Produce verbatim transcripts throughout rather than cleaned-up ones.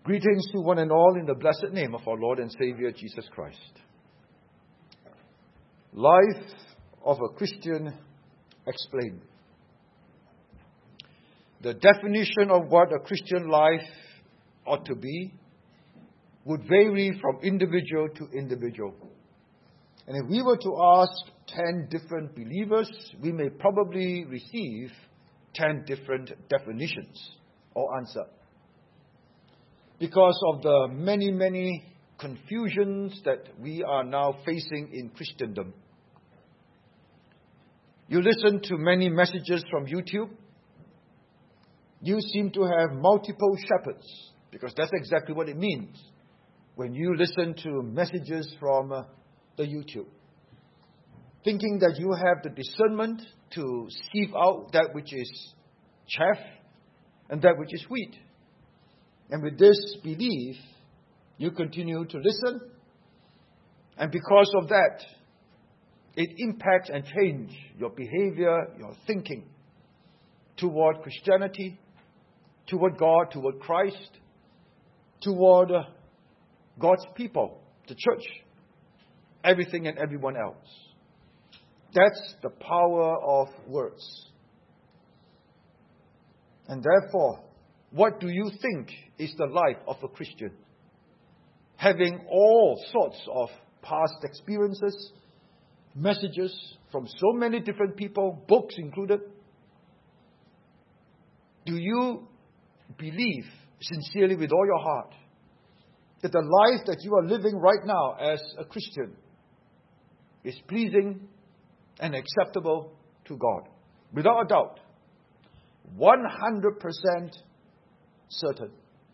Greetings to one and all in the blessed name of our Lord and Savior Jesus Christ. Life of a Christian explained. The definition of what a Christian life ought to be would vary from individual to individual. And if we were to ask ten different believers, we may probably receive ten different definitions or answer. Because of the many, many confusions that we are now facing in Christendom. You listen to many messages from YouTube. You seem to have multiple shepherds, because that's exactly what it means when you listen to messages from uh, the YouTube. Thinking that you have the discernment to sieve out that which is chaff and that which is wheat. And with this belief, you continue to listen. And because of that, it impacts and changes your behavior, your thinking toward Christianity, toward God, toward Christ, toward uh, God's people, the church, everything and everyone else. That's the power of words. And therefore, what do you think is the life of a Christian? Having all sorts of past experiences, messages from so many different people, books included. Do you believe sincerely with all your heart that the life that you are living right now as a Christian is pleasing and acceptable to God? Without a doubt. one hundred percent certain.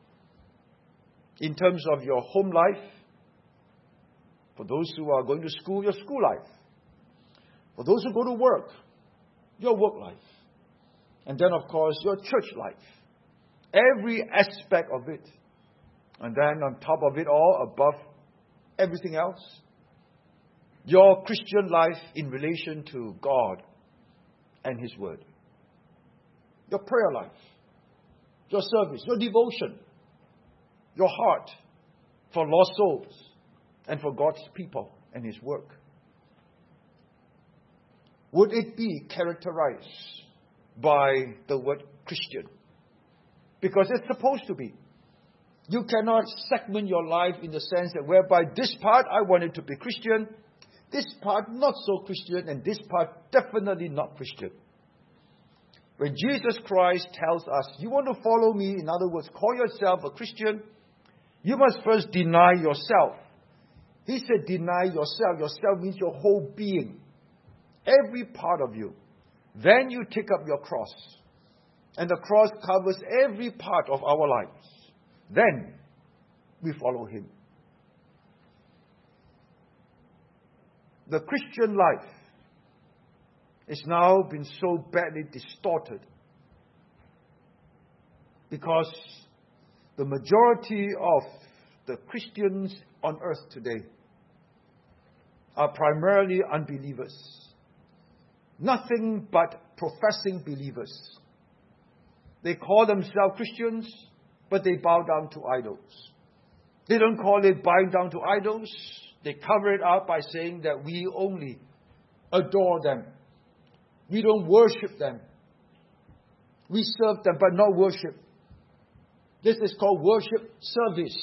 In terms of your home life, for those who are going to school, your school life. For those who go to work, your work life. And then, of course, your church life. Every aspect of it. And then on top of it all, above everything else, your Christian life in relation to God and His Word. Your prayer life. Your service, your devotion, your heart for lost souls and for God's people and His work. Would it be characterized by the word Christian? Because it's supposed to be. You cannot segment your life in the sense that whereby this part I want it to be Christian, this part not so Christian, and this part definitely not Christian. When Jesus Christ tells us, you want to follow me, in other words, call yourself a Christian, you must first deny yourself. He said deny yourself. Yourself means your whole being. Every part of you. Then you take up your cross. And the cross covers every part of our lives. Then we follow Him. The Christian life it's now been so badly distorted because the majority of the Christians on earth today are primarily unbelievers. Nothing but professing believers. They call themselves Christians, but they bow down to idols. They don't call it bowing down to idols. They cover it up by saying that we only adore them. We don't worship them. We serve them, but not worship. This is called worship service.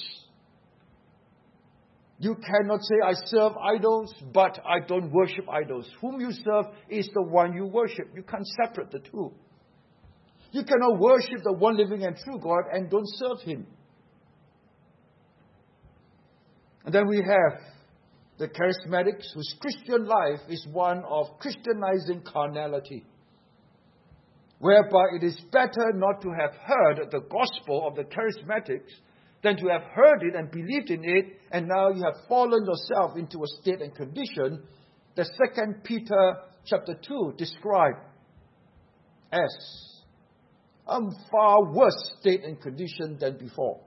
You cannot say, I serve idols, but I don't worship idols. Whom you serve is the one you worship. You can't separate the two. You cannot worship the one living and true God and don't serve Him. And then we have the charismatics, whose Christian life is one of Christianizing carnality, whereby it is better not to have heard the gospel of the charismatics than to have heard it and believed in it, and now you have fallen yourself into a state and condition that Second Peter chapter two described as a far worse state and condition than before.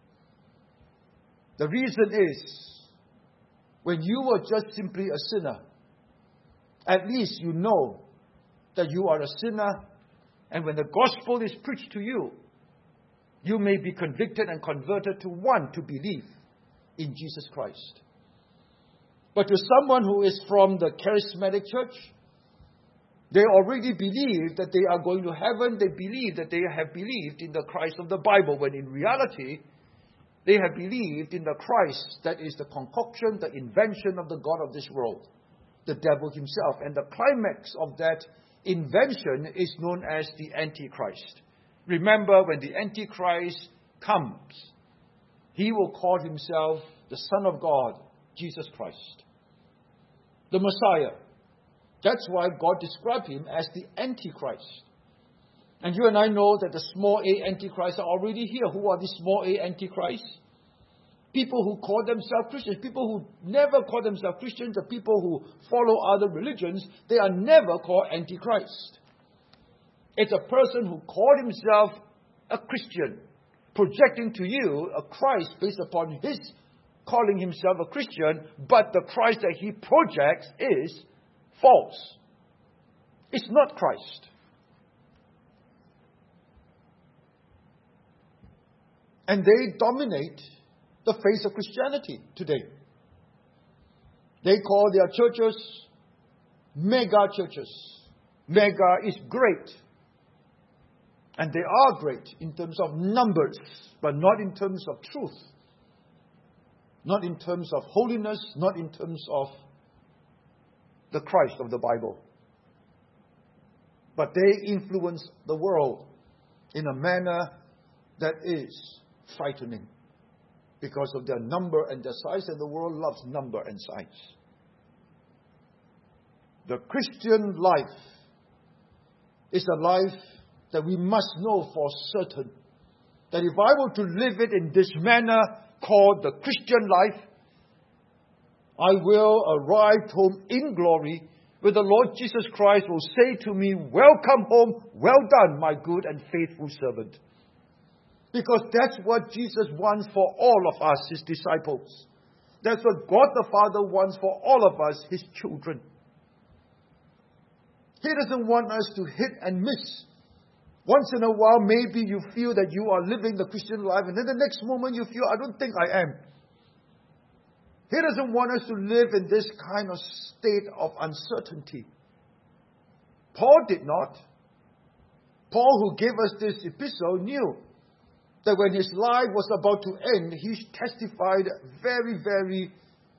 The reason is, when you were just simply a sinner, at least you know that you are a sinner, and when the gospel is preached to you, you may be convicted and converted to want to believe in Jesus Christ. But to someone who is from the charismatic church, they already believe that they are going to heaven. They believe that they have believed in the Christ of the Bible, when in reality, they have believed in the Christ that is the concoction, the invention of the God of this world, the devil himself. And the climax of that invention is known as the Antichrist. Remember, when the Antichrist comes, he will call himself the Son of God, Jesus Christ, the Messiah. That's why God described him as the Antichrist. And you and I know that the small a Antichrists are already here. Who are these small a Antichrists? People who call themselves Christians. People who never call themselves Christians. The people who follow other religions. They are never called Antichrist. It's a person who called himself a Christian, projecting to you a Christ based upon his calling himself a Christian, but the Christ that he projects is false. It's not Christ. And they dominate the face of Christianity today. They call their churches mega churches. Mega is great. And they are great in terms of numbers, but not in terms of truth. Not in terms of holiness, not in terms of the Christ of the Bible. But they influence the world in a manner that is frightening because of their number and their size, and the world loves number and size. The Christian life is a life that we must know for certain, that if I were to live it in this manner called the Christian life, I will arrive home in glory, where the Lord Jesus Christ will say to me, "Welcome home, well done, my good and faithful servant." Because that's what Jesus wants for all of us, his disciples. That's what God the Father wants for all of us, his children. He doesn't want us to hit and miss. Once in a while, maybe you feel that you are living the Christian life, and then the next moment you feel, "I don't think I am." He doesn't want us to live in this kind of state of uncertainty. Paul did not. Paul, who gave us this epistle, knew that when his life was about to end, he testified very, very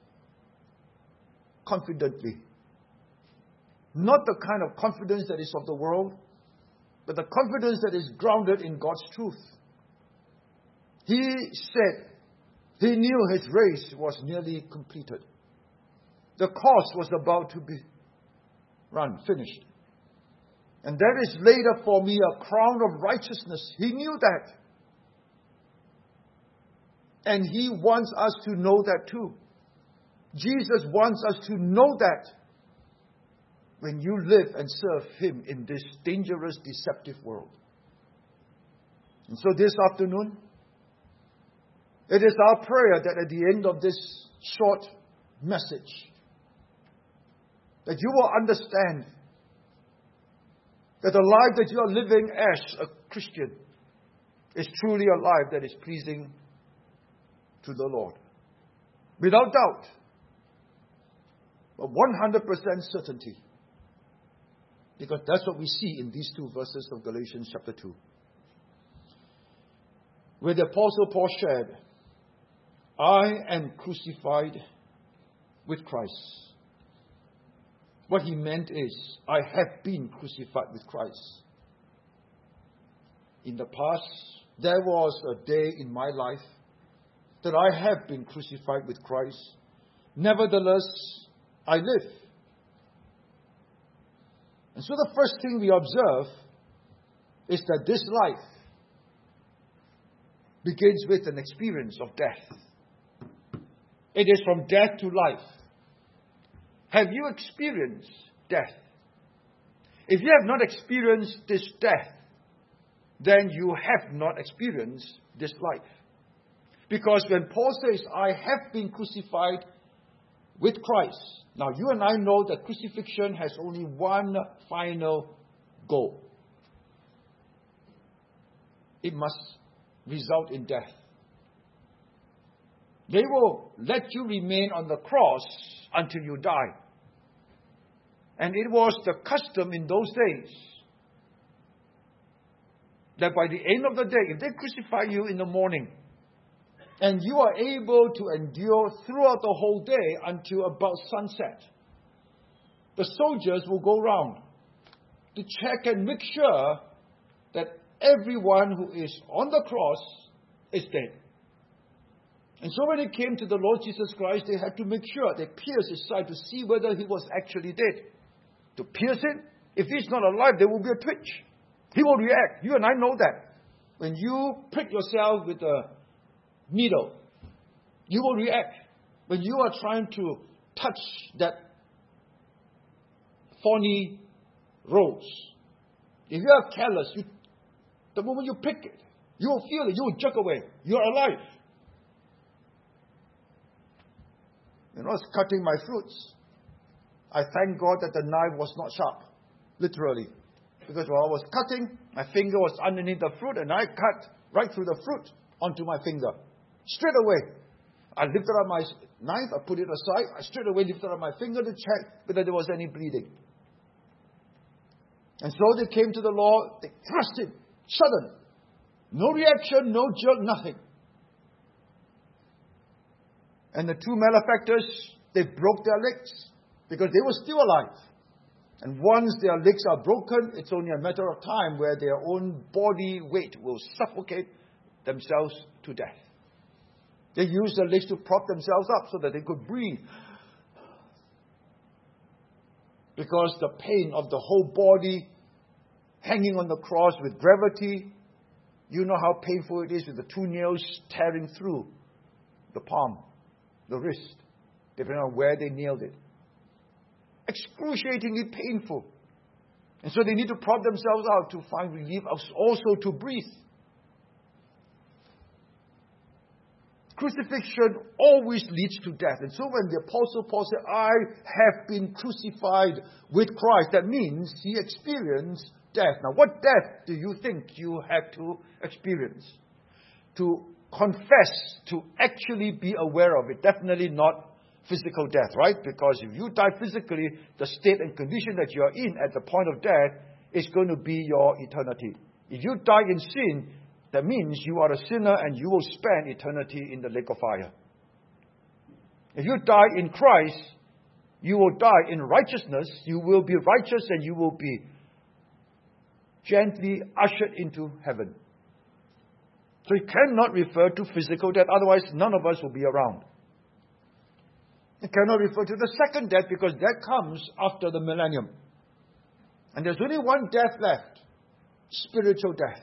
confidently. Not the kind of confidence that is of the world, but the confidence that is grounded in God's truth. He said he knew his race was nearly completed. The course was about to be run, finished. And there is laid up for me a crown of righteousness. He knew that. And he wants us to know that too. Jesus wants us to know that when you live and serve him in this dangerous, deceptive world. And so this afternoon, it is our prayer that at the end of this short message, that you will understand that the life that you are living as a Christian is truly a life that is pleasing to the Lord. Without doubt, but one hundred percent certainty. Because that's what we see in these two verses of Galatians chapter two. Where the Apostle Paul shared, "I am crucified with Christ." What he meant is, I have been crucified with Christ. In the past, there was a day in my life that I have been crucified with Christ. Nevertheless, I live. And so the first thing we observe is that this life begins with an experience of death. It is from death to life. Have you experienced death? If you have not experienced this death, then you have not experienced this life. Because when Paul says, "I have been crucified with Christ," now you and I know that crucifixion has only one final goal. It must result in death. They will let you remain on the cross until you die. And it was the custom in those days that by the end of the day, if they crucify you in the morning, and you are able to endure throughout the whole day until about sunset, the soldiers will go round to check and make sure that everyone who is on the cross is dead. And so when it came to the Lord Jesus Christ, they had to make sure they pierced his side to see whether he was actually dead. To pierce it, if he's not alive, there will be a twitch. He will react. You and I know that. When you prick yourself with a needle, you will react. When you are trying to touch that thorny rose, if you are careless, you, the moment you pick it, you will feel it, you will jerk away. You are alive. When I was cutting my fruits, I thank God that the knife was not sharp, literally. Because while I was cutting, my finger was underneath the fruit, and I cut right through the fruit onto my finger. Straight away, I lifted up my knife, I put it aside, I straight away lifted up my finger to check whether there was any bleeding. And so they came to the Lord, they thrust him, sudden. No reaction, no jerk, nothing. And the two malefactors, they broke their legs because they were still alive. And once their legs are broken, it's only a matter of time where their own body weight will suffocate themselves to death. They used their legs to prop themselves up so that they could breathe. Because the pain of the whole body hanging on the cross with gravity, you know how painful it is with the two nails tearing through the palm, the wrist, depending on where they nailed it. Excruciatingly painful. And so they need to prop themselves out to find relief, also to breathe. Crucifixion always leads to death. And so when the Apostle Paul said, I have been crucified with Christ, that means he experienced death. Now, what death do you think you have to experience? To confess, to actually be aware of it. Definitely not physical death, right? Because if you die physically, the state and condition that you are in at the point of death is going to be your eternity. If you die in sin, that means you are a sinner and you will spend eternity in the lake of fire. If you die in Christ, you will die in righteousness. You will be righteous and you will be gently ushered into heaven. So it cannot refer to physical death. Otherwise, none of us will be around. It cannot refer to the second death because that comes after the millennium. And there's only one death left. Spiritual death.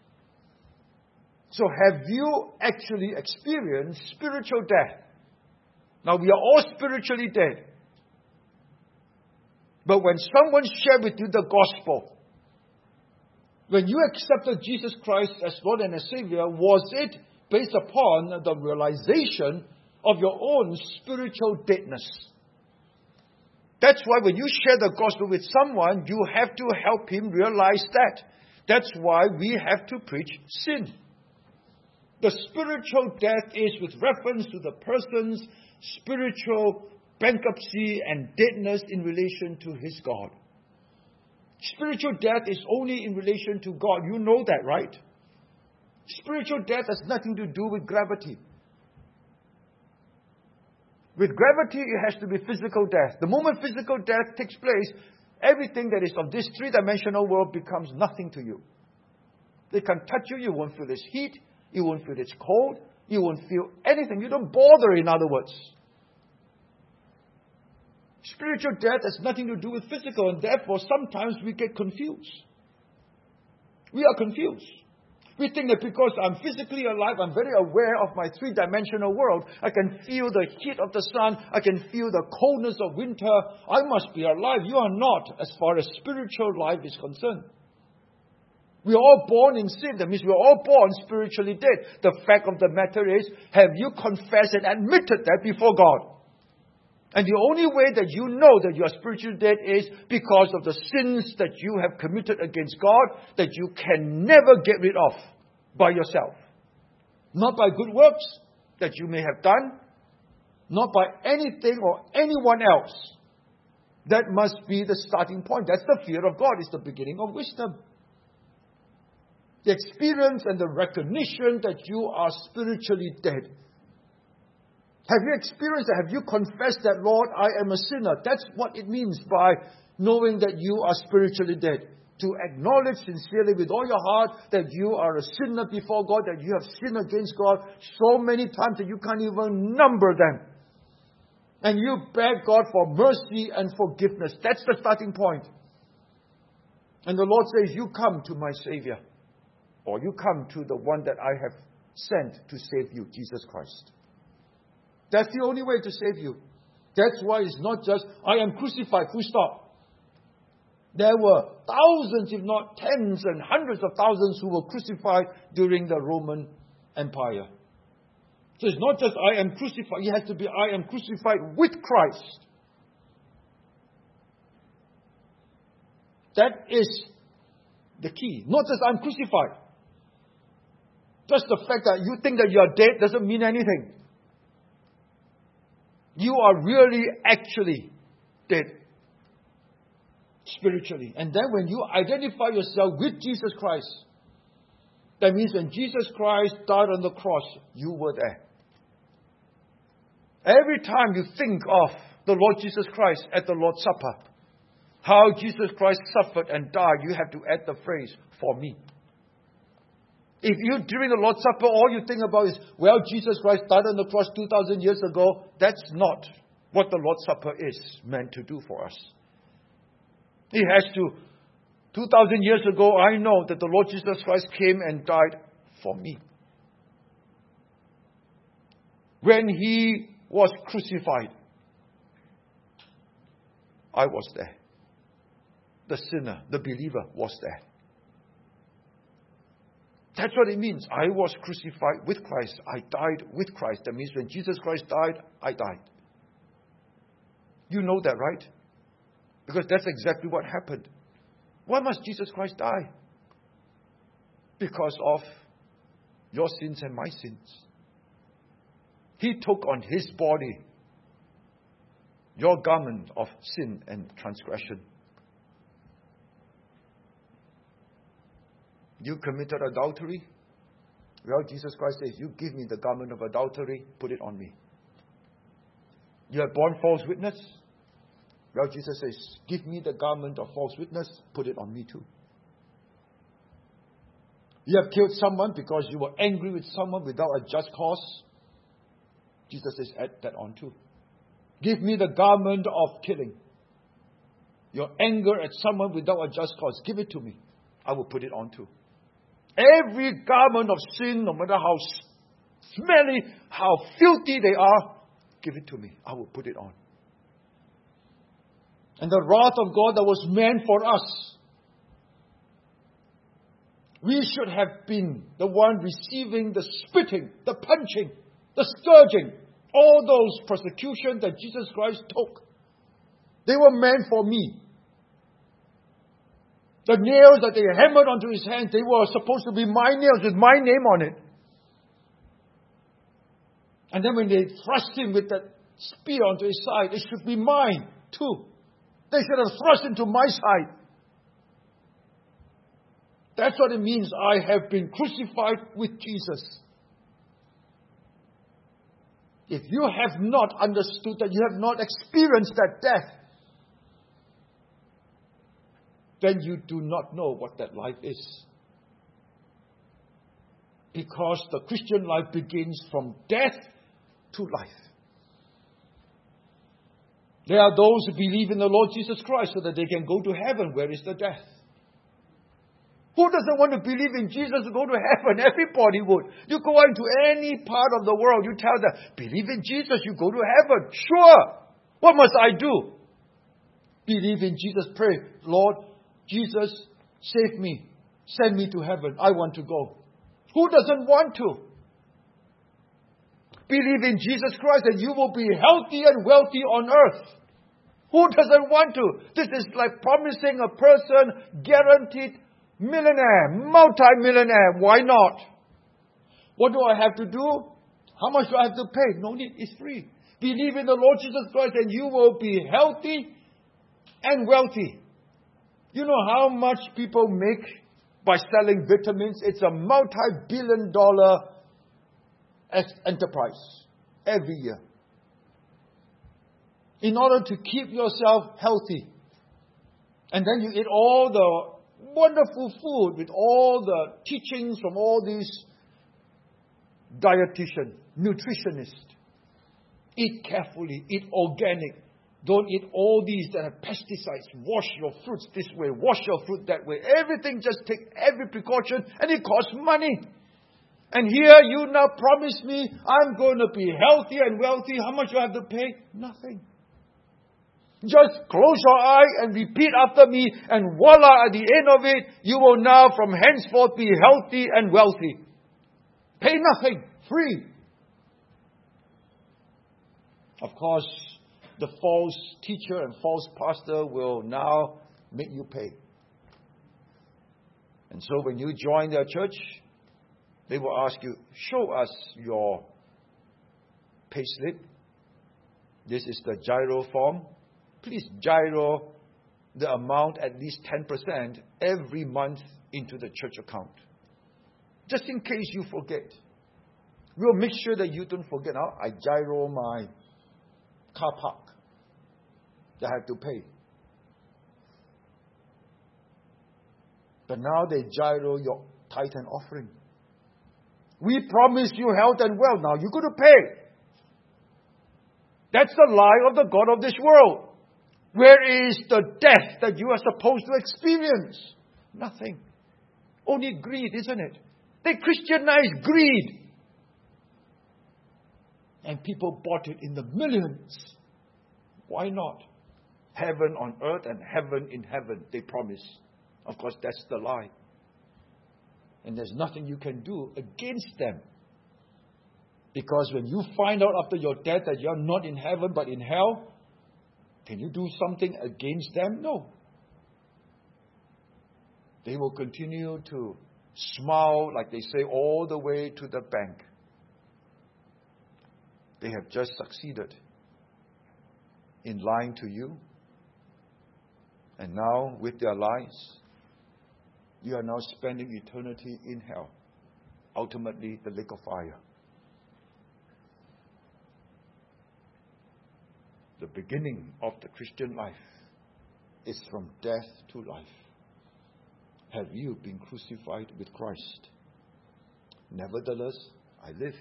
So have you actually experienced spiritual death? Now we are all spiritually dead. But when someone shared with you the gospel, when you accepted Jesus Christ as Lord and as Savior, was it based upon the realization of your own spiritual deadness? That's why when you share the gospel with someone, you have to help him realize that. That's why we have to preach sin. The spiritual death is with reference to the person's spiritual bankruptcy and deadness in relation to his God. Spiritual death is only in relation to God. You know that, right? Spiritual death has nothing to do with gravity. With gravity, it has to be physical death. The moment physical death takes place, everything that is of this three-dimensional world becomes nothing to you. They can touch you, you won't feel its heat, you won't feel it's cold, you won't feel anything. You don't bother, in other words. Spiritual death has nothing to do with physical, and therefore sometimes we get confused. We are confused. We think that because I'm physically alive, I'm very aware of my three-dimensional world. I can feel the heat of the sun. I can feel the coldness of winter. I must be alive. You are not, as far as spiritual life is concerned. We are all born in sin. That means we are all born spiritually dead. The fact of the matter is, have you confessed and admitted that before God? And the only way that you know that you are spiritually dead is because of the sins that you have committed against God that you can never get rid of by yourself. Not by good works that you may have done, not by anything or anyone else. That must be the starting point. That's the fear of God. It's the beginning of wisdom. The experience and the recognition that you are spiritually dead. Have you experienced that? Have you confessed that, Lord, I am a sinner? That's what it means by knowing that you are spiritually dead. To acknowledge sincerely with all your heart that you are a sinner before God, that you have sinned against God so many times that you can't even number them. And you beg God for mercy and forgiveness. That's the starting point. And the Lord says, you come to my Savior. Or you come to the one that I have sent to save you, Jesus Christ. That's the only way to save you. That's why it's not just, I am crucified, full stop. There were thousands, if not tens and hundreds of thousands who were crucified during the Roman Empire. So it's not just I am crucified. It has to be I am crucified with Christ. That is the key. Not just I'm crucified. Just the fact that you think that you are dead doesn't mean anything. You are really actually dead. Spiritually. And then when you identify yourself with Jesus Christ, that means when Jesus Christ died on the cross, you were there. Every time you think of the Lord Jesus Christ at the Lord's Supper, how Jesus Christ suffered and died, you have to add the phrase, for me. If you, during the Lord's Supper, all you think about is, well, Jesus Christ died on the cross two thousand years ago, that's not what the Lord's Supper is meant to do for us. It has to, two thousand years ago, I know that the Lord Jesus Christ came and died for me. When He was crucified, I was there. The sinner, the believer was there. That's what it means. I was crucified with Christ. I died with Christ. That means when Jesus Christ died, I died. You know that, right? Because that's exactly what happened. Why must Jesus Christ die? Because of your sins and my sins. He took on His body your garment of sin and transgression. You committed adultery? Well, Jesus Christ says, you give me the garment of adultery, put it on me. You have borne false witness? Well, Jesus says, give me the garment of false witness, put it on me too. You have killed someone because you were angry with someone without a just cause? Jesus says, add that on too. Give me the garment of killing. Your anger at someone without a just cause, give it to me. I will put it on too. Every garment of sin, no matter how smelly, how filthy they are, give it to me. I will put it on. And the wrath of God that was meant for us, we should have been the one receiving the spitting, the punching, the scourging, all those persecutions that Jesus Christ took. They were meant for me. The nails that they hammered onto His hands, they were supposed to be my nails with my name on it. And then when they thrust Him with that spear onto His side, it should be mine too. They should have thrust into my side. That's what it means. I have been crucified with Jesus. If you have not understood that, you have not experienced that death, then you do not know what that life is. Because the Christian life begins from death to life. There are those who believe in the Lord Jesus Christ so that they can go to heaven. Where is the death? Who doesn't want to believe in Jesus to go to heaven? Everybody would. You go into any part of the world, you tell them, believe in Jesus, you go to heaven. Sure. What must I do? Believe in Jesus. Pray, Lord Jesus, save me. Send me to heaven. I want to go. Who doesn't want to? Believe in Jesus Christ and you will be healthy and wealthy on earth. Who doesn't want to? This is like promising a person guaranteed millionaire, multi-millionaire. Why not? What do I have to do? How much do I have to pay? No need. It's free. Believe in the Lord Jesus Christ and you will be healthy and wealthy. You know how much people make by selling vitamins? It's a multi-billion dollar enterprise every year. In order to keep yourself healthy. And then you eat all the wonderful food with all the teachings from all these dietitians, nutritionists. Eat carefully, eat organic. Don't eat all these that have pesticides. Wash your fruits this way, wash your fruit that way. Everything, just take every precaution, and it costs money. And here you now promise me I'm going to be healthy and wealthy. How much do I have to pay? Nothing. Just close your eye and repeat after me, and voila, at the end of it, you will now from henceforth be healthy and wealthy. Pay nothing. Free. Of course, the false teacher and false pastor will now make you pay. And so when you join their church, they will ask you, show us your pay slip. This is the gyro form. Please gyro the amount, at least ten percent, every month into the church account. Just in case you forget. We'll make sure that you don't forget. Now, I gyro my car park that I have to pay. But now they gyro your tithe and offering. We promise you health and wealth. Now you're going to pay. That's the lie of the God of this world. Where is the death that you are supposed to experience? Nothing. Only greed, isn't it? They Christianized greed. And people bought it in the millions. Why not? Heaven on earth and heaven in heaven, they promise. Of course, that's the lie. And there's nothing you can do against them. Because when you find out after your death that you're not in heaven but in hell, can you do something against them? No. They will continue to smile, like they say, all the way to the bank. They have just succeeded in lying to you. And now, with their lies, you are now spending eternity in hell. Ultimately, the lake of fire. The beginning of the Christian life is from death to life. Have you been crucified with Christ? Nevertheless, I live.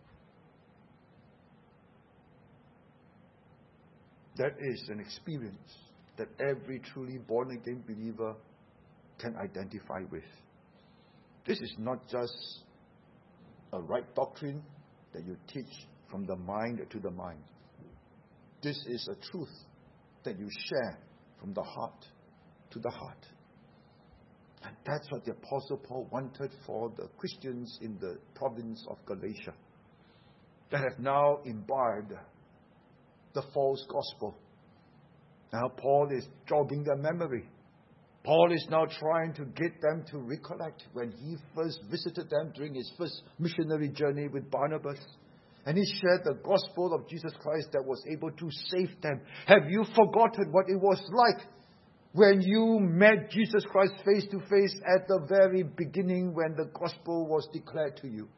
That is an experience that every truly born-again believer can identify with. This is not just a right doctrine that you teach from the mind to the mind. This is a truth that you share from the heart to the heart. And that's what the Apostle Paul wanted for the Christians in the province of Galatia that have now imbibed the false gospel. Now Paul is jogging their memory. Paul is now trying to get them to recollect when he first visited them during his first missionary journey with Barnabas. And he shared the gospel of Jesus Christ that was able to save them. Have you forgotten what it was like when you met Jesus Christ face to face at the very beginning when the gospel was declared to you?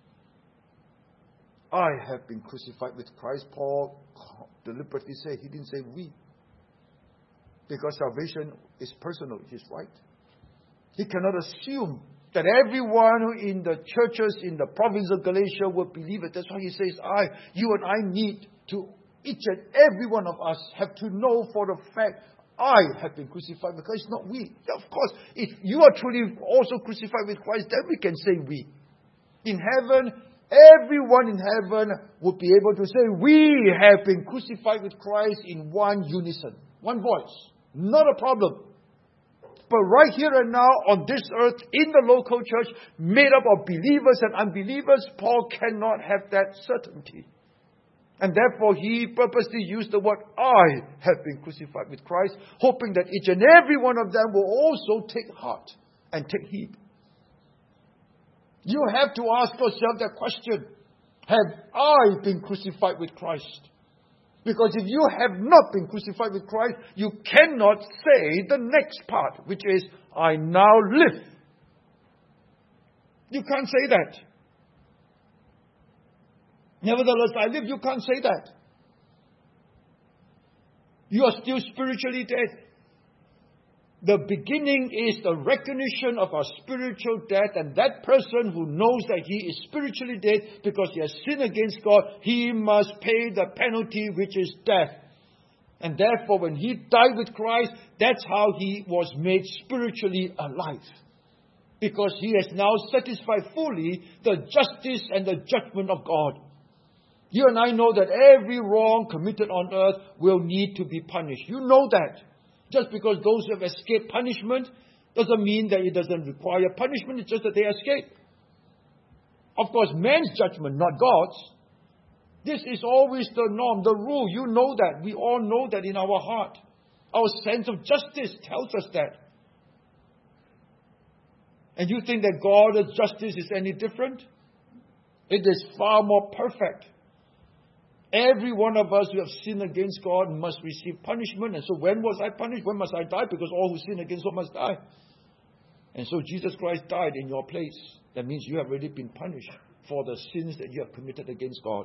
I have been crucified with Christ. Paul deliberately said, he didn't say we. Because salvation is personal, it is right. He cannot assume that everyone who in the churches in the province of Galatia would believe it. That's why he says, I, you and I need to, each and every one of us have to know for the fact, I have been crucified because it's not we. Of course, if you are truly also crucified with Christ, then we can say we. In heaven, everyone in heaven would be able to say, we have been crucified with Christ in one unison, one voice. Not a problem. But right here and now on this earth, in the local church, made up of believers and unbelievers, Paul cannot have that certainty. And therefore he purposely used the word, I have been crucified with Christ, hoping that each and every one of them will also take heart and take heed. You have to ask yourself that question. Have I been crucified with Christ? Because if you have not been crucified with Christ, you cannot say the next part, which is, I now live. You can't say that. Nevertheless, I live. You can't say that. You are still spiritually dead. The beginning is the recognition of our spiritual death, and that person who knows that he is spiritually dead because he has sinned against God, he must pay the penalty, which is death. And therefore, when he died with Christ, that's how he was made spiritually alive. Because he has now satisfied fully the justice and the judgment of God. You and I know that every wrong committed on earth will need to be punished. You know that. Just because those who have escaped punishment doesn't mean that it doesn't require punishment. It's just that they escape. Of course, man's judgment, not God's. This is always the norm, the rule. You know that. We all know that in our heart. Our sense of justice tells us that. And you think that God's justice is any different? It is far more perfect. Every one of us who have sinned against God must receive punishment. And so when was I punished? When must I die? Because all who sin against God must die. And so Jesus Christ died in your place. That means you have already been punished for the sins that you have committed against God.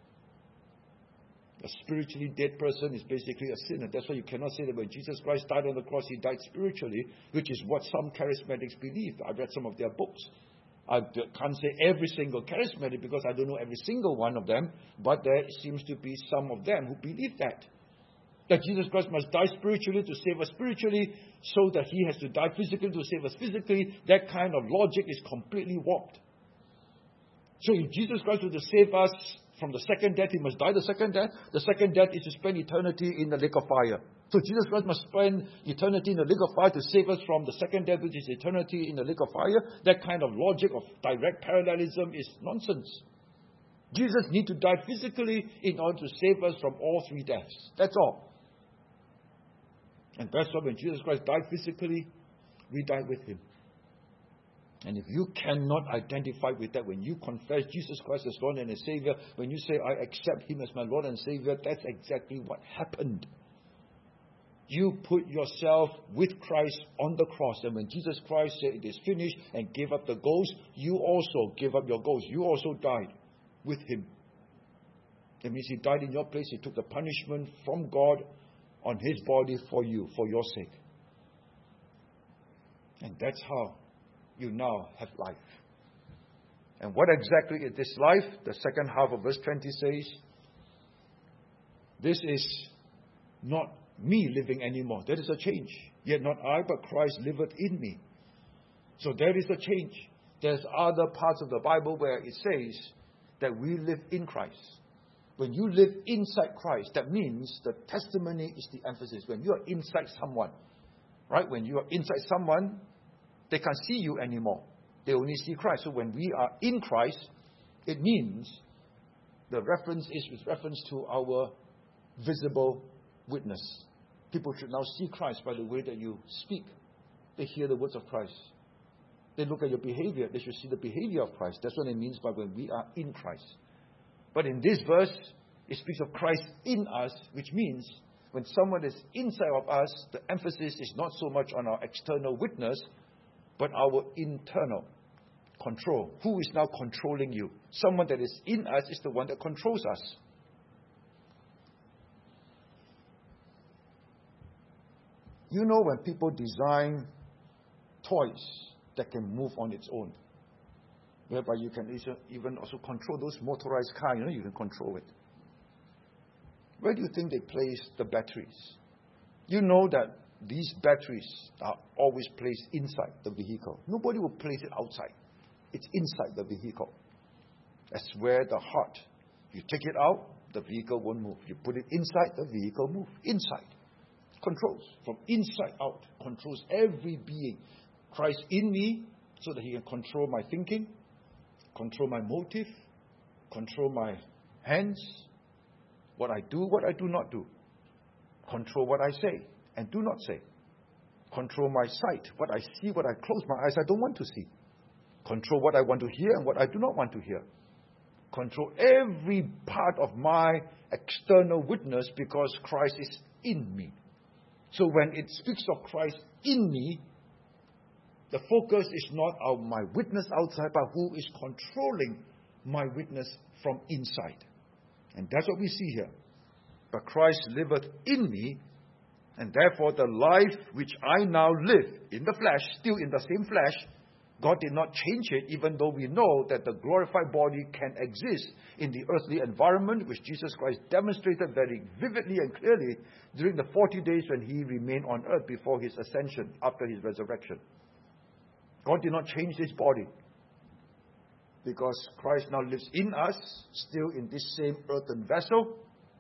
A spiritually dead person is basically a sinner. That's why you cannot say that when Jesus Christ died on the cross, he died spiritually, which is what some charismatics believe. I read some of their books. I can't say every single charismatic because I don't know every single one of them, but there seems to be some of them who believe that. That Jesus Christ must die spiritually to save us spiritually, so that he has to die physically to save us physically. That kind of logic is completely warped. So if Jesus Christ were to save us from the second death, he must die the second death. The second death is to spend eternity in the lake of fire. So Jesus Christ must spend eternity in the lake of fire to save us from the second death, which is eternity in the lake of fire. That kind of logic of direct parallelism is nonsense. Jesus needs to die physically in order to save us from all three deaths. That's all. And that's why when Jesus Christ died physically, we died with him. And if you cannot identify with that, when you confess Jesus Christ as Lord and as Savior, when you say, I accept him as my Lord and Savior, that's exactly what happened. You put yourself with Christ on the cross. And when Jesus Christ said it is finished and gave up the ghost, you also gave up your ghost. You also died with him. That means he died in your place. He took the punishment from God on his body for you, for your sake. And that's how you now have life. And what exactly is this life? The second half of verse twenty says, this is not me living anymore. There is a change. Yet not I, but Christ liveth in me. So there is a change. There's other parts of the Bible where it says that we live in Christ. When you live inside Christ, that means the testimony is the emphasis. When you are inside someone, right? When you are inside someone, they can't see you anymore. They only see Christ. So when we are in Christ, it means the reference is with reference to our visible witness. People should now see Christ by the way that you speak. They hear the words of Christ. They look at your behavior. They should see the behavior of Christ. That's what it means by when we are in Christ. But in this verse, it speaks of Christ in us, which means when someone is inside of us, the emphasis is not so much on our external witness, but our internal control. Who is now controlling you? Someone that is in us is the one that controls us. You know when people design toys that can move on its own, whereby you can even also control those motorized cars, you know, you can control it. Where do you think they place the batteries? You know that these batteries are always placed inside the vehicle. Nobody will place it outside. It's inside the vehicle. That's where the heart. You take it out, the vehicle won't move. You put it inside, the vehicle moves. Inside. Controls. From inside out. Controls every being. Christ in me, so that he can control my thinking, control my motive, control my hands, what I do, what I do not do. Control what I say and do not say. Control my sight, what I see, what I close my eyes, I don't want to see. Control what I want to hear and what I do not want to hear. Control every part of my external witness because Christ is in me. So when it speaks of Christ in me, the focus is not on my witness outside, but who is controlling my witness from inside. And that's what we see here. But Christ liveth in me, and therefore the life which I now live in the flesh, still in the same flesh, God did not change it, even though we know that the glorified body can exist in the earthly environment, which Jesus Christ demonstrated very vividly and clearly during the forty days when he remained on earth before his ascension, after his resurrection. God did not change this body, because Christ now lives in us, still in this same earthen vessel.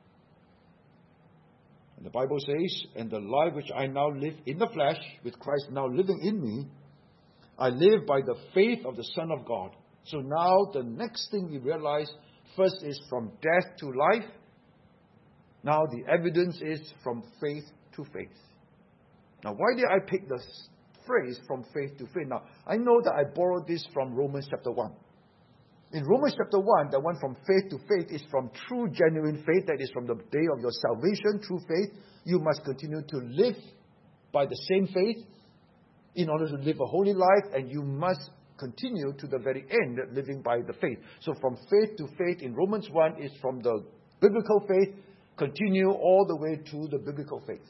And the Bible says, and the life which I now live in the flesh, with Christ now living in me, I live by the faith of the Son of God. So now the next thing we realize, first is from death to life. Now the evidence is from faith to faith. Now why did I pick this phrase, from faith to faith? Now I know that I borrowed this from Romans chapter one. In Romans chapter one, the one from faith to faith is from true genuine faith, that is from the day of your salvation, true faith. You must continue to live by the same faith in order to live a holy life, and you must continue to the very end living by the faith. So from faith to faith in Romans one is from the biblical faith, continue all the way to the biblical faith.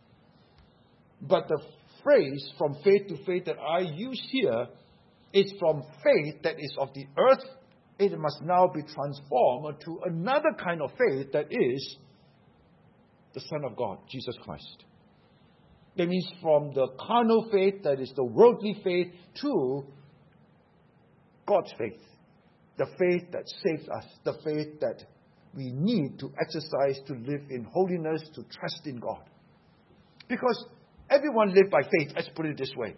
But the phrase from faith to faith that I use here is from faith that is of the earth. It must now be transformed to another kind of faith, that is the Son of God, Jesus Christ. That means from the carnal faith, that is the worldly faith, to God's faith. The faith that saves us. The faith that we need to exercise to live in holiness, to trust in God. Because everyone lives by faith, let's put it this way.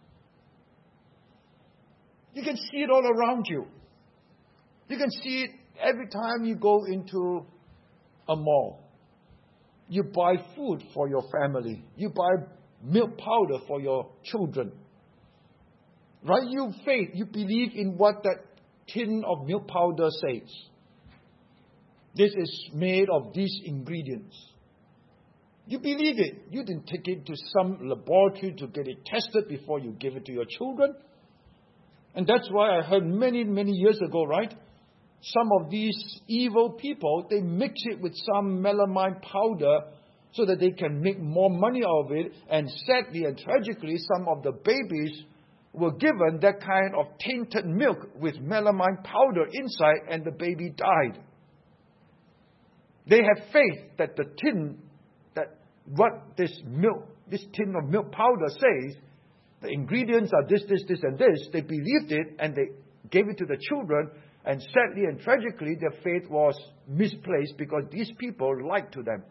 You can see it all around you. You can see it every time you go into a mall. You buy food for your family. You buy milk powder for your children. Right? You faith, you believe in what that tin of milk powder says. This is made of these ingredients. You believe it. You didn't take it to some laboratory to get it tested before you give it to your children. And that's why I heard many, many years ago, right? Some of these evil people, they mix it with some melamine powder so that they can make more money out of it. And sadly and tragically, some of the babies were given that kind of tainted milk with melamine powder inside, and the baby died. They have faith that the tin, that what this milk, this tin of milk powder says, the ingredients are this, this, this, and this. They believed it, and they gave it to the children. And sadly and tragically, their faith was misplaced because these people lied to them.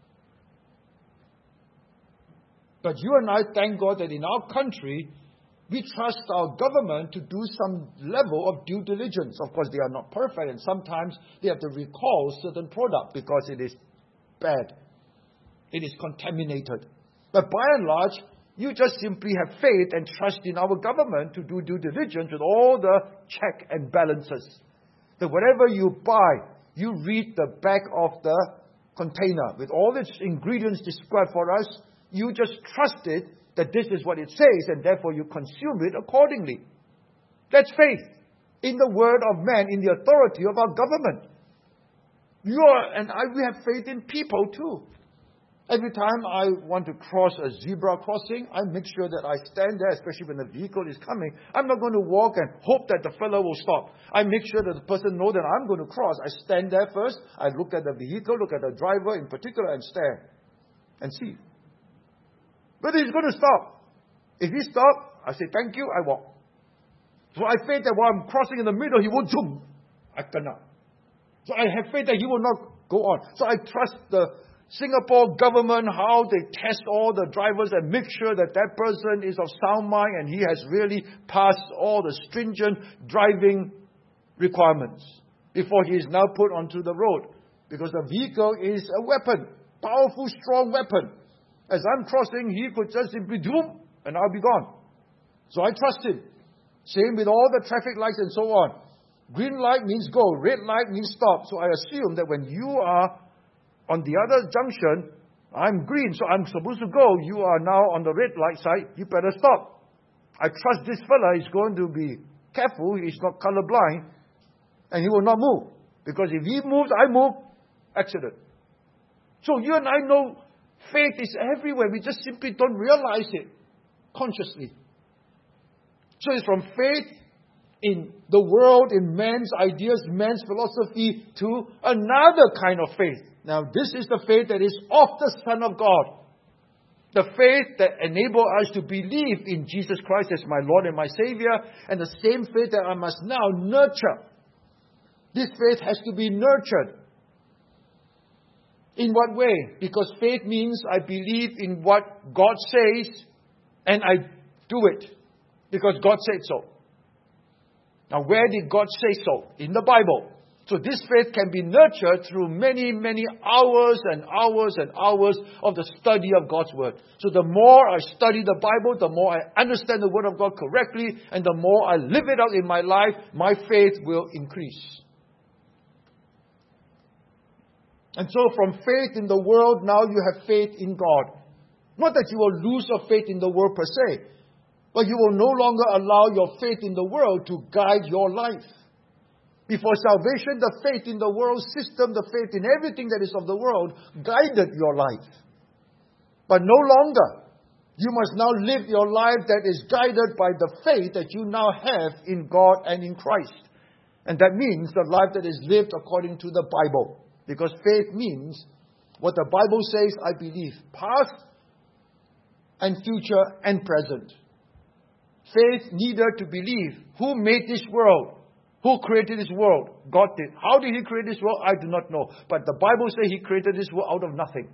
But you and I thank God that in our country, we trust our government to do some level of due diligence. Of course, they are not perfect, and sometimes they have to recall certain product because it is bad. It is contaminated. But by and large, you just simply have faith and trust in our government to do due diligence with all the check and balances. That whatever you buy, you read the back of the container with all its ingredients described for us. You just trust it that this is what it says, and therefore you consume it accordingly. That's faith in the word of man, in the authority of our government. You are, and I, we have faith in people too. Every time I want to cross a zebra crossing, I make sure that I stand there, especially when the vehicle is coming. I'm not going to walk and hope that the fellow will stop. I make sure that the person knows that I'm going to cross. I stand there first. I look at the vehicle, look at the driver in particular, and stare and see whether he's going to stop. If he stops, I say, thank you, I walk. So I faith that while I'm crossing in the middle, he won't zoom. I cannot. So I have faith that he will not go on. So I trust the Singapore government, how they test all the drivers and make sure that that person is of sound mind and he has really passed all the stringent driving requirements before he is now put onto the road. Because the vehicle is a weapon, powerful, strong weapon. As I'm crossing, he could just simply zoom and I'll be gone. So I trust him. Same with all the traffic lights and so on. Green light means go, red light means stop. So I assume that when you are on the other junction, I'm green, so I'm supposed to go. You are now on the red light side, you better stop. I trust this fella is going to be careful, he's not colorblind, and he will not move. Because if he moves, I move, accident. So you and I know faith is everywhere. We just simply don't realize it consciously. So it's from faith in the world, in man's ideas, man's philosophy, to another kind of faith. Now, this is the faith that is of the Son of God. The faith that enables us to believe in Jesus Christ as my Lord and my Savior, and the same faith that I must now nurture. This faith has to be nurtured. In what way? Because faith means I believe in what God says, and I do it. Because God said so. Now, where did God say so? In the Bible. So this faith can be nurtured through many, many hours and hours and hours of the study of God's Word. So the more I study the Bible, the more I understand the Word of God correctly, and the more I live it out in my life, my faith will increase. And so from faith in the world, now you have faith in God. Not that you will lose your faith in the world per se, but you will no longer allow your faith in the world to guide your life. Before salvation, the faith in the world system, the faith in everything that is of the world, guided your life. But no longer. You must now live your life that is guided by the faith that you now have in God and in Christ. And that means the life that is lived according to the Bible. Because faith means what the Bible says, I believe. Past and future and present. Faith needed to believe who made this world. Who created this world? God did. How did He create this world? I do not know. But the Bible says He created this world out of nothing.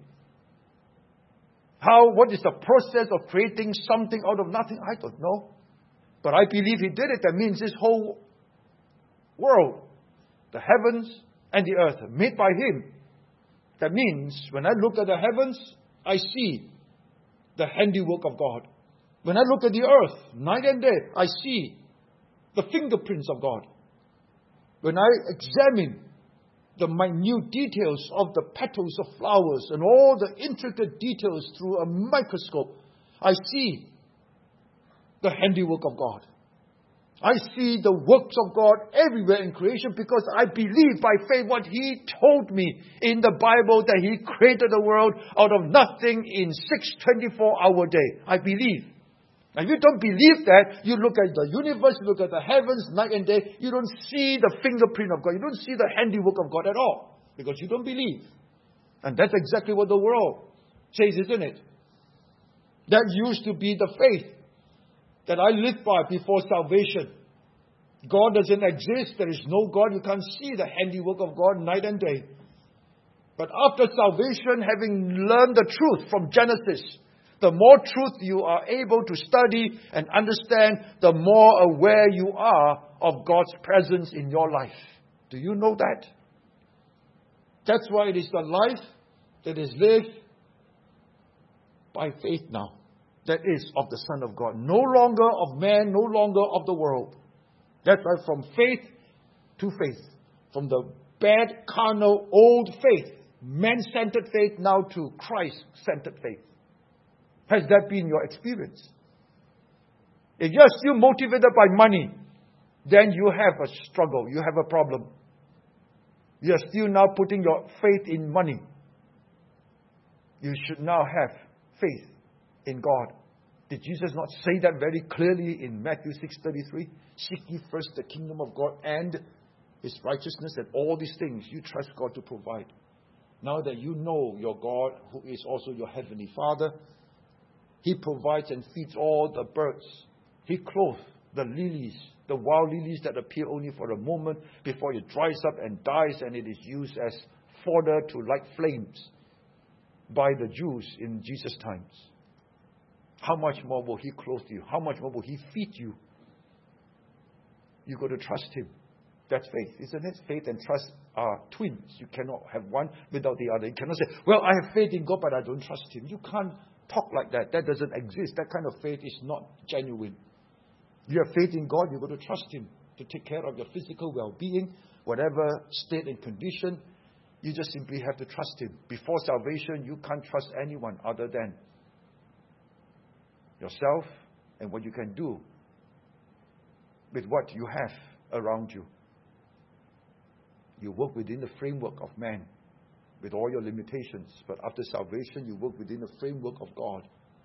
How? What is the process of creating something out of nothing? I don't know. But I believe He did it. That means this whole world, the heavens and the earth, made by Him. That means when I look at the heavens, I see the handiwork of God. When I look at the earth, night and day, I see the fingerprints of God. When I examine the minute details of the petals of flowers and all the intricate details through a microscope, I see the handiwork of God. I see the works of God everywhere in creation because I believe by faith what He told me in the Bible that He created the world out of nothing in six twenty-four hour day. I believe. Now, if you don't believe that, you look at the universe, you look at the heavens, night and day, you don't see the fingerprint of God. You don't see the handiwork of God at all because you don't believe. And that's exactly what the world says, isn't it? That used to be the faith that I lived by before salvation. God doesn't exist. There is no God. You can't see the handiwork of God night and day. But after salvation, having learned the truth from Genesis, the more truth you are able to study and understand, the more aware you are of God's presence in your life. Do you know that? That's why it is the life that is lived by faith now. That is of the Son of God. No longer of man, no longer of the world. That's why from faith to faith. From the bad, carnal, old faith, man-centered faith, now to Christ-centered faith. Has that been your experience? If you're still motivated by money, then you have a struggle. You have a problem. You're still now putting your faith in money. You should now have faith in God. Did Jesus not say that very clearly in Matthew six thirty-three? Seek ye first the kingdom of God and His righteousness, and all these things you trust God to provide. Now that you know your God, who is also your heavenly Father, He provides and feeds all the birds. He clothes the lilies, the wild lilies that appear only for a moment before it dries up and dies, and it is used as fodder to light flames by the Jews in Jesus' times. How much more will He clothe you? How much more will He feed you? You've got to trust Him. That's faith, isn't it? Faith and trust are twins. You cannot have one without the other. You cannot say, well, I have faith in God, but I don't trust Him. You can't talk like that. That doesn't exist. That kind of faith is not genuine. You have faith in God, you've got to trust Him to take care of your physical well-being, whatever state and condition. You just simply have to trust Him. Before salvation, you can't trust anyone other than yourself and what you can do with what you have around you. You work within the framework of man with all your limitations. But after salvation, you work within the framework of God,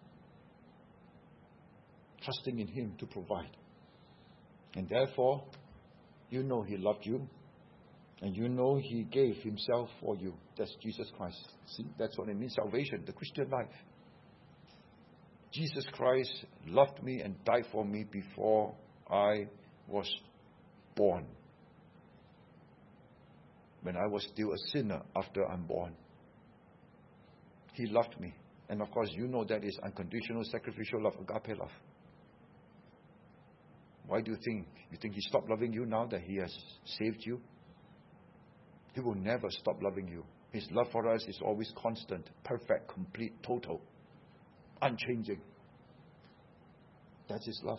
trusting in Him to provide. And therefore, you know He loved you. And you know He gave Himself for you. That's Jesus Christ. See, that's what it means, salvation, the Christian life. Jesus Christ loved me and died for me before I was born. When I was still a sinner after I'm born. He loved me. And of course, you know that is unconditional, sacrificial love, agape love. Why do you think? You think He stopped loving you now that He has saved you? He will never stop loving you. His love for us is always constant, perfect, complete, total, unchanging. That's His love.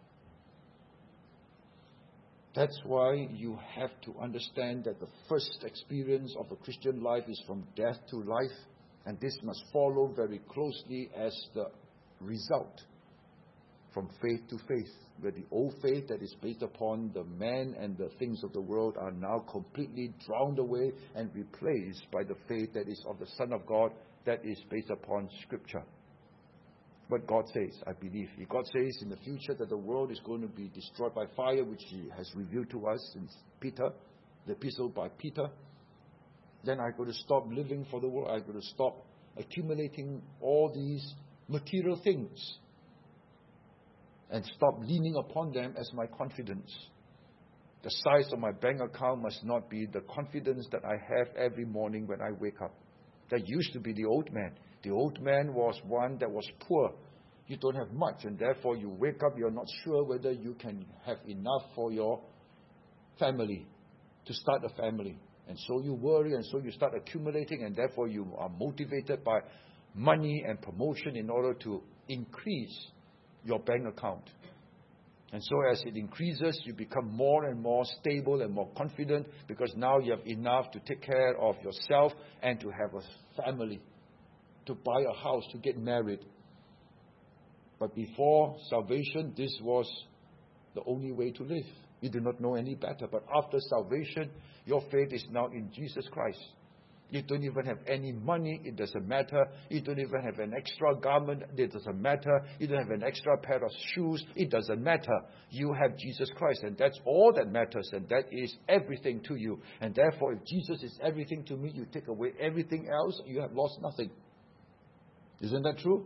That's why you have to understand that the first experience of a Christian life is from death to life, and this must follow very closely as the result from faith to faith, where the old faith that is based upon the man and the things of the world are now completely drowned away and replaced by the faith that is of the Son of God, that is based upon Scripture. What God says, I believe. If God says in the future that the world is going to be destroyed by fire, which He has revealed to us in Peter, the epistle by Peter, then I'm going to stop living for the world. I'm going to stop accumulating all these material things and stop leaning upon them as my confidence. The size of my bank account must not be the confidence that I have every morning when I wake up. That used to be the old man. The old man was one that was poor. You don't have much, and therefore you wake up, you're not sure whether you can have enough for your family, to start a family. And so you worry, and so you start accumulating, and therefore you are motivated by money and promotion in order to increase your bank account. And so as it increases, you become more and more stable and more confident, because now you have enough to take care of yourself and to have a family, to buy a house, to get married. But before salvation, this was the only way to live. You did not know any better. But after salvation, your faith is now in Jesus Christ. You don't even have any money, it doesn't matter. You don't even have an extra garment, it doesn't matter. You don't have an extra pair of shoes, it doesn't matter. You have Jesus Christ, and that's all that matters, and that is everything to you. And therefore, if Jesus is everything to me, you take away everything else, you have lost nothing. Isn't that true?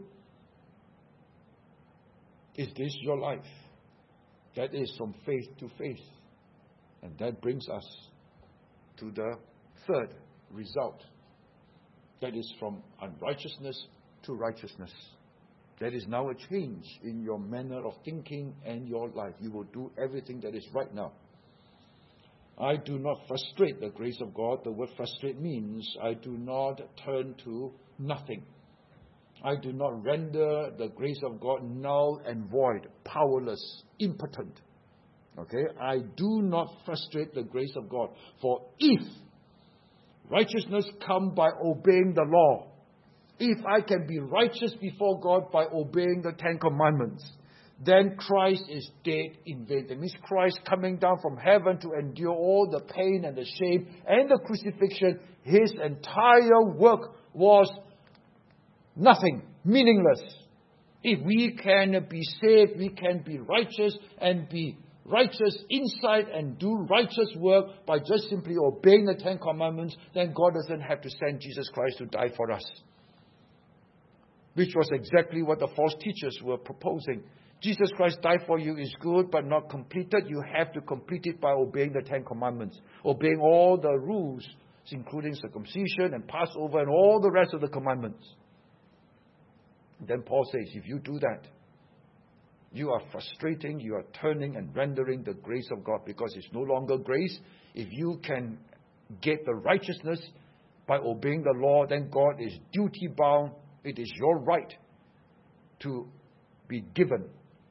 Is this your life? That is from faith to faith. And that brings us to the third result. That is from unrighteousness to righteousness. That is now a change in your manner of thinking and your life. You will do everything that is right now. I do not frustrate the grace of God. The word frustrate means I do not turn to nothing. I do not render the grace of God null and void, powerless, impotent. Okay? I do not frustrate the grace of God. For if righteousness come by obeying the law, if I can be righteous before God by obeying the Ten Commandments, then Christ is dead in vain. That means Christ coming down from heaven to endure all the pain and the shame and the crucifixion, His entire work was nothing, meaningless. If we can be saved, we can be righteous and be righteous inside and do righteous work by just simply obeying the Ten Commandments, then God doesn't have to send Jesus Christ to die for us. Which was exactly what the false teachers were proposing. Jesus Christ died for you is good, but not completed. You have to complete it by obeying the Ten Commandments, obeying all the rules, including circumcision and Passover and all the rest of the commandments. Then Paul says, if you do that, you are frustrating, you are turning and rendering the grace of God, because it's no longer grace. If you can get the righteousness by obeying the law, then God is duty bound. It is your right to be given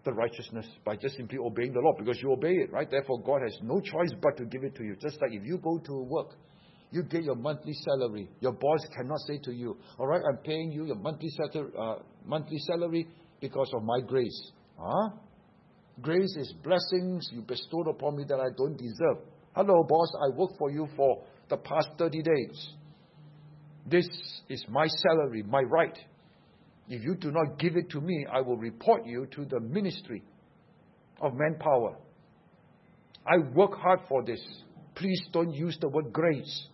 the righteousness by just simply obeying the law, because you obey it, right? Therefore, God has no choice but to give it to you. Just like if you go to work, you get your monthly salary. Your boss cannot say to you, all right, I'm paying you your monthly, sal- uh, monthly salary because of my grace. Huh? Grace is blessings you bestowed upon me that I don't deserve. Hello, boss, I work for you for the past thirty days. This is my salary, my right. If you do not give it to me, I will report you to the Ministry of Manpower. I work hard for this. Please don't use the word grace.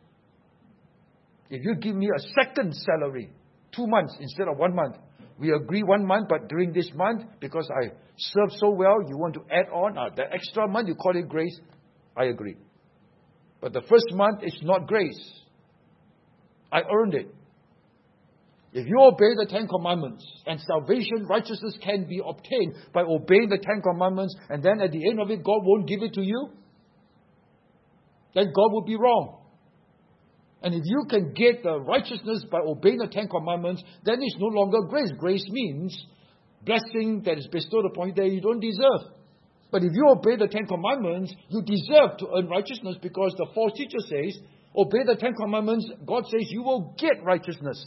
If you give me a second salary, two months instead of one month, we agree one month, but during this month, because I served so well, you want to add on uh, the extra month, you call it grace, I agree. But the first month is not grace. I earned it. If you obey the Ten Commandments, and salvation, righteousness can be obtained by obeying the Ten Commandments, and then at the end of it, God won't give it to you, then God would be wrong. And if you can get the righteousness by obeying the Ten Commandments, then it's no longer grace. Grace means blessing that is bestowed upon you that you don't deserve. But if you obey the Ten Commandments, you deserve to earn righteousness, because the false teacher says, obey the Ten Commandments, God says you will get righteousness.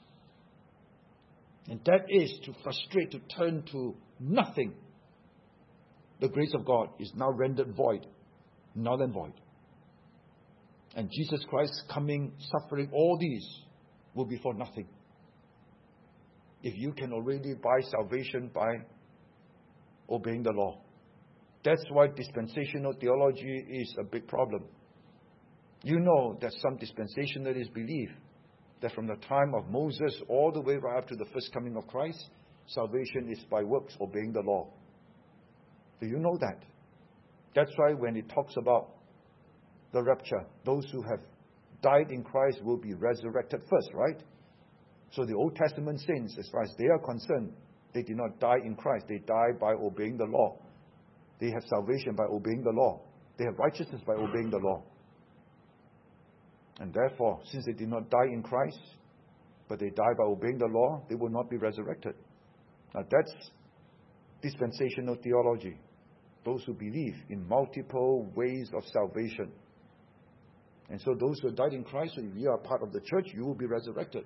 And that is to frustrate, to turn to nothing. The grace of God is now rendered void, null and void. And Jesus Christ coming, suffering, all these will be for nothing. If you can already buy salvation by obeying the law. That's why dispensational theology is a big problem. You know that some dispensationalists believe that from the time of Moses all the way right up to the first coming of Christ, salvation is by works, obeying the law. Do you know that? That's why when it talks about the rapture, those who have died in Christ will be resurrected first, right? So the Old Testament saints, as far as they are concerned, they did not die in Christ. They die by obeying the law. They have salvation by obeying the law. They have righteousness by obeying the law. And therefore, since they did not die in Christ, but they die by obeying the law, they will not be resurrected. Now that's dispensational theology. Those who believe in multiple ways of salvation. And so those who have died in Christ, if you are part of the church, you will be resurrected.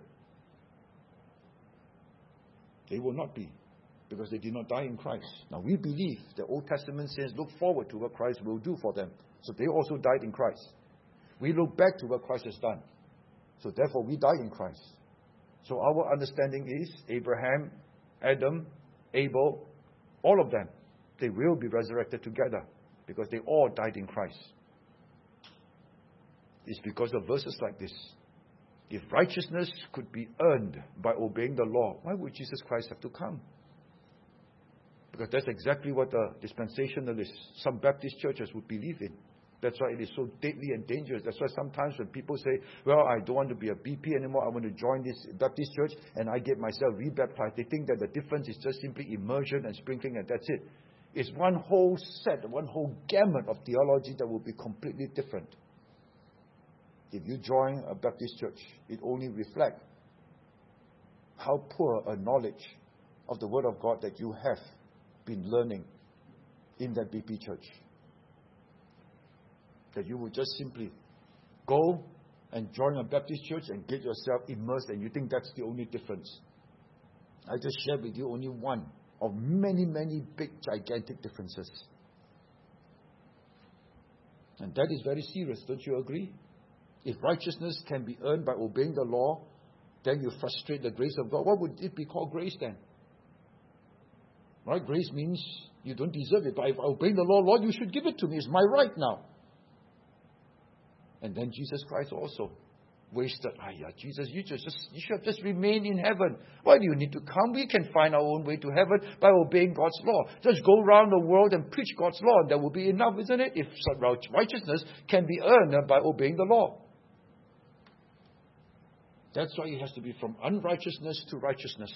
They will not be, because they did not die in Christ. Now we believe the Old Testament says look forward to what Christ will do for them. So they also died in Christ. We look back to what Christ has done. So therefore we died in Christ. So our understanding is Abraham, Adam, Abel, all of them, they will be resurrected together, because they all died in Christ. It's because of verses like this. If righteousness could be earned by obeying the law, why would Jesus Christ have to come? Because that's exactly what the dispensationalists, some Baptist churches would believe in. That's why it is so deadly and dangerous. That's why sometimes when people say, well, I don't want to be a B P anymore, I want to join this Baptist church, and I get myself rebaptized, they think that the difference is just simply immersion and sprinkling, and that's it. It's one whole set, one whole gamut of theology that will be completely different. If you join a Baptist church, it only reflects how poor a knowledge of the Word of God that you have been learning in that B P church. That you would just simply go and join a Baptist church and get yourself immersed, and you think that's the only difference. I just shared with you only one of many, many big, gigantic differences. And that is very serious, don't you agree? If righteousness can be earned by obeying the law, then you frustrate the grace of God. What would it be called grace then? Right? Grace means you don't deserve it. But if I obey the law, Lord, you should give it to me. It's my right now. And then Jesus Christ also wasted. Ah, yeah, Jesus, you just, just you should have just remained in heaven. Why do you need to come? We can find our own way to heaven by obeying God's law. Just go around the world and preach God's law, and that will be enough, isn't it? If righteousness can be earned by obeying the law. That's why it has to be from unrighteousness to righteousness.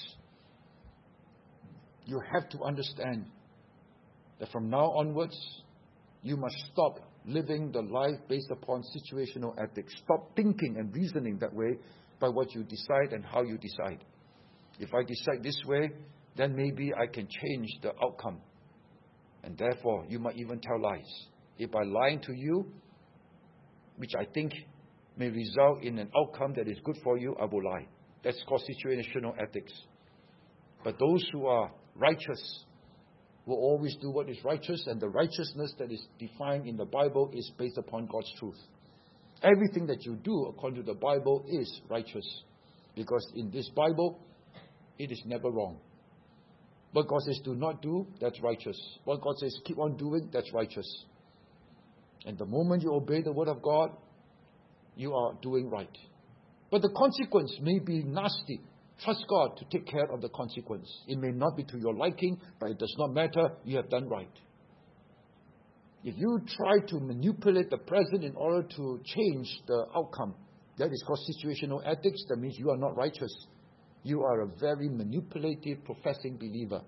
You have to understand that from now onwards, you must stop living the life based upon situational ethics. Stop thinking and reasoning that way by what you decide and how you decide. If I decide this way, then maybe I can change the outcome. And therefore, you might even tell lies. If by lying to you, which I think may result in an outcome that is good for you, I will lie. That's called situational ethics. But those who are righteous will always do what is righteous, and the righteousness that is defined in the Bible is based upon God's truth. Everything that you do according to the Bible is righteous, because in this Bible, it is never wrong. What God says do not do, that's righteous. What God says keep on doing, that's righteous. And the moment you obey the word of God, you are doing right. But the consequence may be nasty. Trust God to take care of the consequence. It may not be to your liking, but it does not matter. You have done right. If you try to manipulate the present in order to change the outcome, that is called situational ethics. That means you are not righteous. You are a very manipulative, professing believer.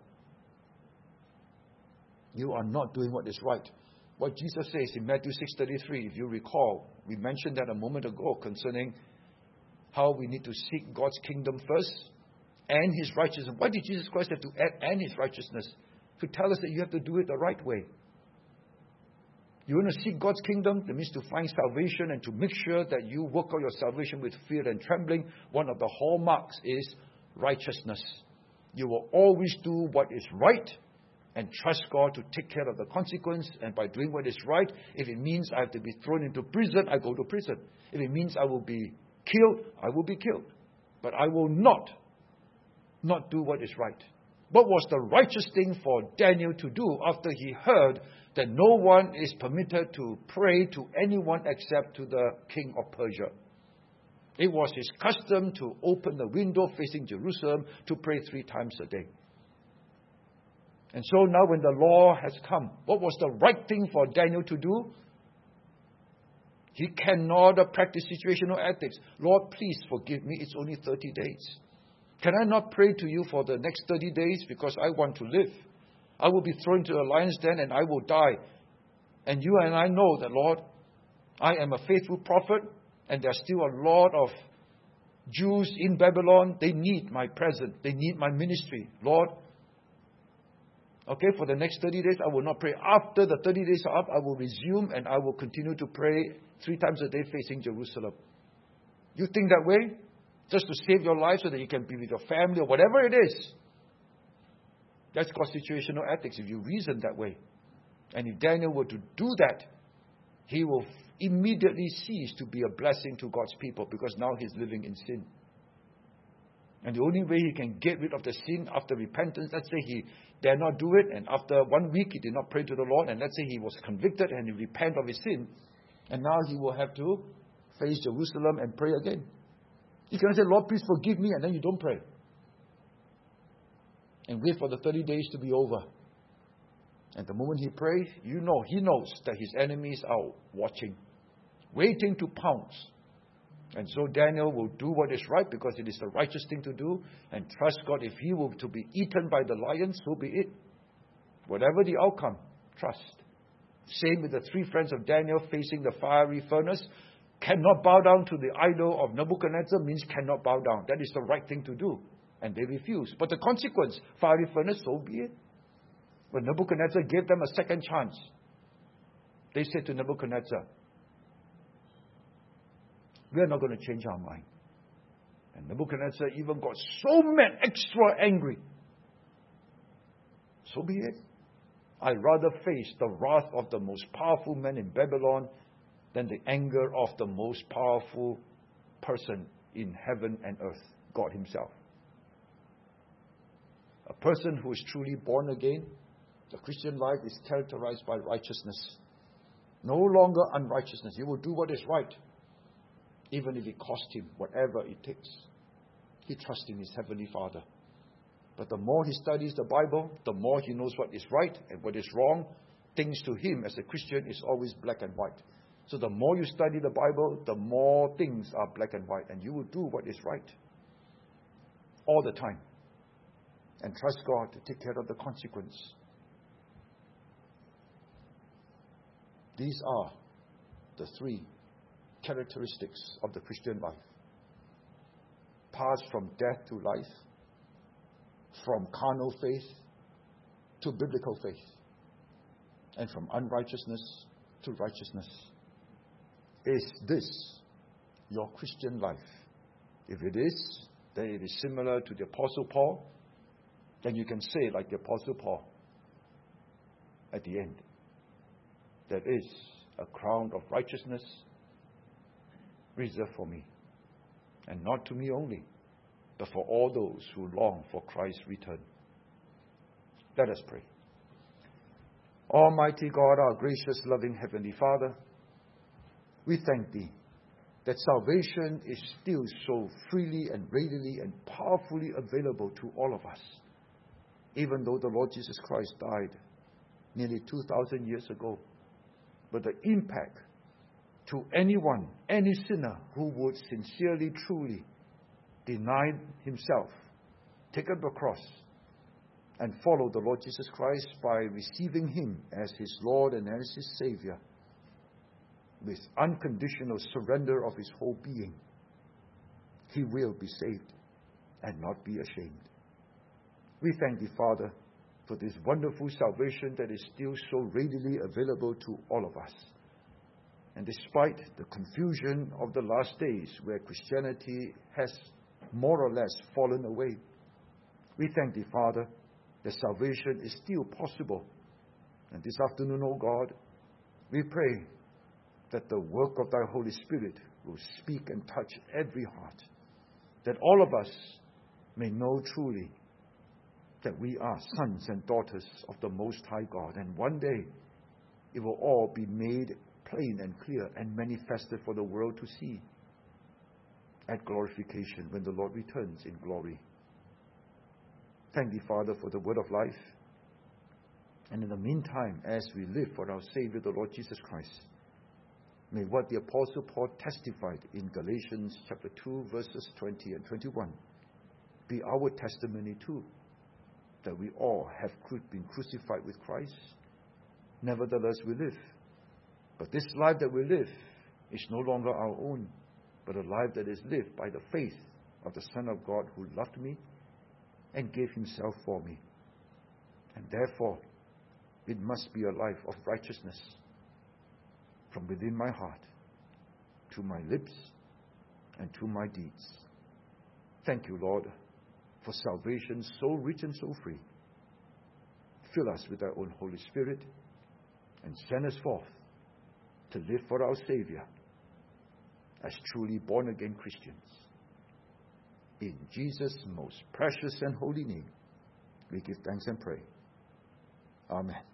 You are not doing what is right. What Jesus says in Matthew six thirty-three, if you recall, we mentioned that a moment ago concerning how we need to seek God's kingdom first and His righteousness. Why did Jesus Christ have to add and His righteousness? To tell us that you have to do it the right way. You want to seek God's kingdom, that means to find salvation and to make sure that you work out your salvation with fear and trembling. One of the hallmarks is righteousness. You will always do what is right and trust God to take care of the consequence. And by doing what is right, if it means I have to be thrown into prison, I go to prison. If it means I will be killed, I will be killed. But I will not, not do what is right. What was the righteous thing for Daniel to do after he heard that no one is permitted to pray to anyone except to the king of Persia? It was his custom to open the window facing Jerusalem to pray three times a day. And so now when the law has come, what was the right thing for Daniel to do? He cannot practice situational ethics. Lord, please forgive me. It's only thirty days. Can I not pray to you for the next thirty days because I want to live? I will be thrown to a lion's den and I will die. And you and I know that, Lord, I am a faithful prophet and there are still a lot of Jews in Babylon. They need my presence. They need my ministry. Lord, okay, for the next thirty days, I will not pray. After the thirty days are up, I will resume and I will continue to pray three times a day facing Jerusalem. You think that way? Just to save your life so that you can be with your family or whatever it is. That's called situational ethics, if you reason that way. And if Daniel were to do that, he will immediately cease to be a blessing to God's people because now he's living in sin. And the only way he can get rid of the sin after repentance, let's say he dare not do it, and after one week he did not pray to the Lord, and let's say he was convicted and he repented of his sin, and now he will have to face Jerusalem and pray again. You cannot say, Lord, please forgive me, and then you don't pray. And wait for the thirty days to be over. And the moment he prays, you know, he knows that his enemies are watching, waiting to pounce. And so Daniel will do what is right because it is the righteous thing to do, and trust God. If he were to be eaten by the lions, so be it. Whatever the outcome, trust. Same with the three friends of Daniel facing the fiery furnace. Cannot bow down to the idol of Nebuchadnezzar means cannot bow down. That is the right thing to do. And they refuse. But the consequence, fiery furnace, so be it. When Nebuchadnezzar gave them a second chance, they said to Nebuchadnezzar, we are not going to change our mind. And Nebuchadnezzar even got so mad, extra angry. So be it. I'd rather face the wrath of the most powerful man in Babylon than the anger of the most powerful person in heaven and earth, God Himself. A person who is truly born again, the Christian life is characterized by righteousness. No longer unrighteousness. He will do what is right, even if it costs him whatever it takes. He trusts in his Heavenly Father. But the more he studies the Bible, the more he knows what is right and what is wrong. Things to him as a Christian is always black and white. So the more you study the Bible, the more things are black and white. And you will do what is right all the time. And trust God to take care of the consequence. These are the three characteristics of the Christian life. Pass from death to life. from carnal faith to biblical faith, and from unrighteousness to righteousness. Is this your Christian life? If it is, then it is similar to the Apostle Paul. Then you can say, like the Apostle Paul, at the end, there is a crown of righteousness reserved for me. And not to me only, but for all those who long for Christ's return. Let us pray. Almighty God, our gracious, loving Heavenly Father, we thank Thee that salvation is still so freely and readily and powerfully available to all of us, even though the Lord Jesus Christ died nearly two thousand years ago. But the impact to anyone, any sinner who would sincerely, truly deny himself, take up the cross, and follow the Lord Jesus Christ by receiving Him as His Lord and as His Savior, with unconditional surrender of his whole being, he will be saved and not be ashamed. We thank Thee, Father, for this wonderful salvation that is still so readily available to all of us. And despite the confusion of the last days, where Christianity has more or less fallen away, we thank Thee, Father, that salvation is still possible. And this afternoon, O God, we pray that the work of Thy Holy Spirit will speak and touch every heart, that all of us may know truly that we are sons and daughters of the Most High God, and one day it will all be made plain and clear and manifested for the world to see at glorification, when the Lord returns in glory. Thank Thee, Father, for the word of life. And in the meantime, as we live for our Savior, the Lord Jesus Christ, may what the Apostle Paul testified in Galatians chapter two, verses twenty and twenty-one, be our testimony too, that we all have been crucified with Christ. Nevertheless we live. But this life that we live is no longer our own, but a life that is lived by the faith of the Son of God, who loved me and gave Himself for me. And therefore, it must be a life of righteousness, from within my heart to my lips and to my deeds. Thank You, Lord, for salvation so rich and so free. Fill us with Thy own Holy Spirit and send us forth to live for our Savior as truly born-again Christians. In Jesus' most precious and holy name, we give thanks and pray. Amen.